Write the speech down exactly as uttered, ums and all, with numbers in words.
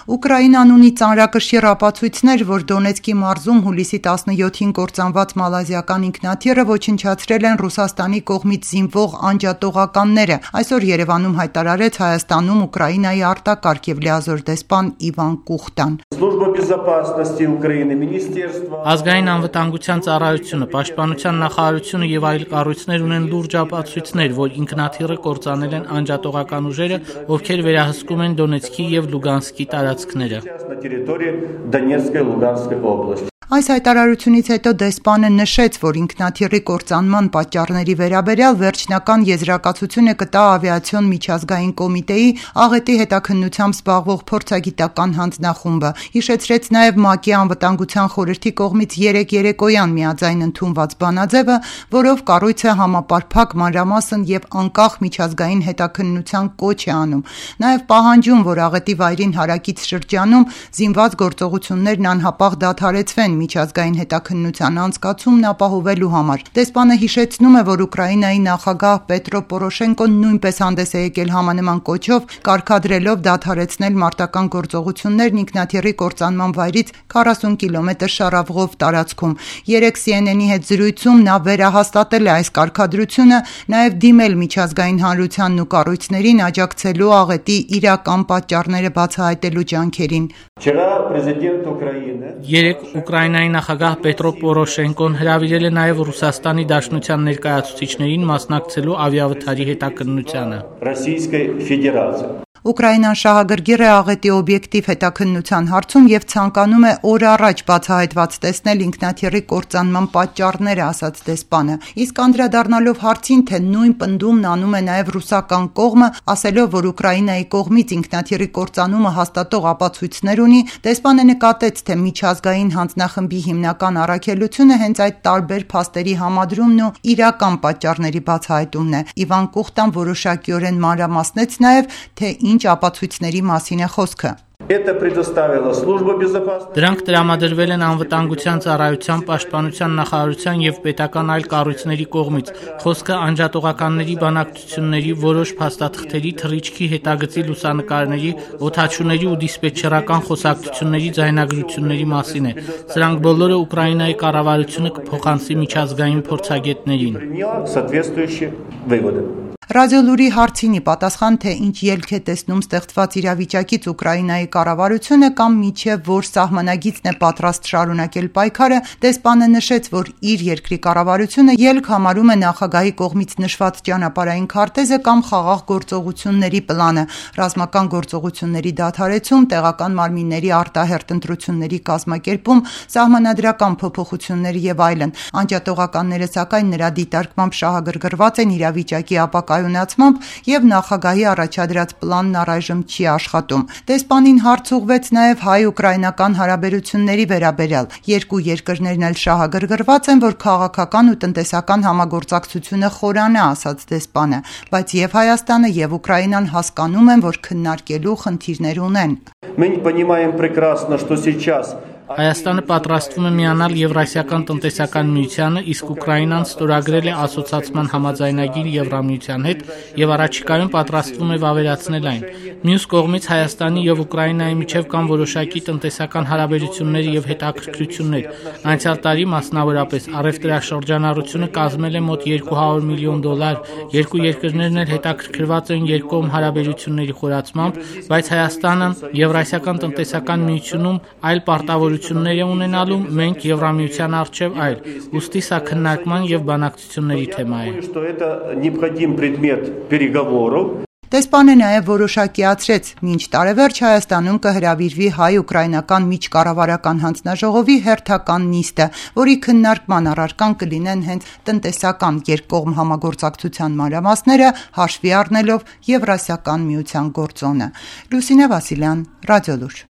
Ուկրաինան ունի ծանրակշիռ ապացույցներ, որ Դոնեցկի մարզում հուլիսի տասնյոթին կործանված մալազիական ինքնաթիռը ոչնչացրել են Ռուսաստանի կողմից զինվող անջատողականները, այսօր Երևանում հայտարարեց Հայաստանում Ուկրաինայի արտակարգ և լիազոր դեսպան Իվան Կուխտան։ Ազգային անվտանգության ծառայությունը, պաշտպանության նախարարությունը և այլ կառույցներ ունեն լուրջ ապացույցներ, որ ինքնաթիռը կործանել են անջատողական ուժերը, ովքեր վերահսկում են Դոնեցկի և Լուգանսկի տարածքները։ Այս հայտարարությունից հետո դեսպանը նշեց, որ ինքնաթիռի կործանման պատճառների վերաբերյալ վերջնական եզրակացությունը կտա ավիացիոն միջազգային կոմիտեի աղետի հետաքննությամբ զբաղվող փորձագիտական հանձնախումբը։ Հիշեցրեց նաև ՄԱԿ-ի անվտանգության խորհրդի կողմից երեկ երեկոյան միաձայն ընդունված բանաձևը, որով կառույցը համապարփակ, մանրամասն և անկախ միջազգային հետաքննության կոչ է անում, նաև պահանջում, որ աղետի վայրին հարակից շրջանում զինված գործողություններն անհապաղ դադարեցվեն միջազգային հետաքննության անցկացումն ապահովելու համար։ Դեսպանը հիշեցնում է, որ Ուկրաինայի նախագահ Պետրո Պորոշենկոն նույնպես հանդես է եկել համանման կոչով, կարգադրելով դադարեցնել մարտական գործողություններն ինքնաթիռի կործանման վայրից քառասուն կիլոմետր շառավղով տարածքում։ Երեկ C N N-ի հետ զրույցում նա վերահաստատել է այս կարգադրությունը, նաև դիմել միջազգային հանրությանն ու կառույցներին աջակցելու աղետի իրական պատճառները բացահայտելու ջանքերին։ Երեկ Ուկրաինայի նախագահ Պետրո Պորոշենկոն հրավիրել է նաև Ռուսաստանի Դաշնության ներկայացուցիչներին մասնակցելու ավիավթարի հետաքննությանը։ Ուկրաինան շահագրգիռ է աղետի օբյեկտիվ հետաքննության հարցում և ցանկանում է օր առաջ բացահայտված տեսնել ինքնաթիռի կործանման պատճառները, ասաց դեսպանը։ Իսկ անդրադառնալով հարցին, թե նույն պնդումն անում է նաև ռուսական կողմը, ասելով, որ Ուկրաինայի կողմից ինքնաթիռի կործանումը հաստատող ապացույցներ ունի, դեսպանը նկատեց, թե միջազգային հանձնախմբի հիմնական առաքելությունը հենց այդ տարբեր փաստերի համադրումն ու իրական պատճառների բացահայտումն է։ Իվան Կուխտան որոշակիորեն մանրամասնեց նաև, թե ինչ ապացույցների մասին է խոսքը։ Դրանք տրամադրվել են անվտանգության ծառայության, պաշտպանության նախարարության և պետական այլ կառույցների կողմից։ Խոսքը անջատողականների բանակցությունների, որոշ փաստաթղթերի, թռիչքի հետագծի լուսանկարների, օդաչուների ու դիսպետչերական խոսակցությունների ձայնագրությունների մասին է։ Սրանք բոլորը Ուկրաինայի կառավարությունը կփոխանցի միջազգային փորձագետներին։ Ռադիոլուրի հարցին ի պատասխան, թե ինչ ելք է տեսնում ստեղծված իրավիճակից Ուկրաինայի կառավարությունը կամ մինչև որ սահմանագիծն է պատրաստ շարունակել պայքարը, դեսպանը նշեց, որ իր երկրի կառավարությունը ելք համարում է նախագահի կողմից նշված ճանապարհային քարտեզը կամ խաղաղ գործողությունների պլանը, ռազմական գործողությունների դադարեցում, տեղական մարմինների արտահերթ ընտրությունների կազմակերպում, սահմանադրական փոփոխություններ և այլն։ Անջատողականները սակայն նրա դիտարկմամբ շահագրգռված են իրավիճակի ապակայունացմամբ և նախագահի առաջադրած պլանն առայժմ չի աշխատում։ Դեսպանին հարց ուղղվեց նաև հայ-ուկրաինական հարաբերությունների վերաբերյալ։ Երկու երկրներն էլ շահագրգռված են, որ քաղաքական ու տնտեսական համագործակցությունը խորանա, ասաց դեսպանը, բայց և Հայաստանը և Ուկրաինան հասկանում են, որ քննարկելու խնդիրներ ունեն։ Հայաստանը պատրաստվում է միանալ Եվրասիական տնտեսական միությանը, իսկ Ուկրաինան ստորագրել է ասոցացման համաձայնագիր Եվրամիության հետ և առաջիկայում պատրաստվում է վավերացնել այն։ Մյուս կողմից Հայաստանի և Ուկրաինայի միջև կան որոշակի տնտեսական հարաբերություններ և հետաքրքրություններ։ Անցյալ տարի, մասնավորապես, առևտրաշրջանառությունը կազմել է մոտ երկու հարյուր միլիոն դոլար։ Երկու երկրներն էլ հետաքրքրված են երկկողմ հարաբերությունների խորացմամբ, բայց Հայաստանը Եվրասիական տնտեսական միությունում այլ պարտավորություններ է ունենալու, մենք Եվրամիության առջև այլ։ Ուստի սա քննարկման և բանակցությունների թեմա է։ Դեսպանը նաև որոշակիացրեց, մինչ տարեվերջ Հայաստանում կհրավիրվի հայ-ուկրաինական միջկառավարական հանձնաժողովի հերթական նիստը, որի քննարկման առարկան կլինեն հենց տնտեսական երկկողմ համագործակցության մանրամասները, հաշվի առնելով Եվրասիական միության գործոնը։ Լուսինե Վասիլյան, Ռադիոլուր։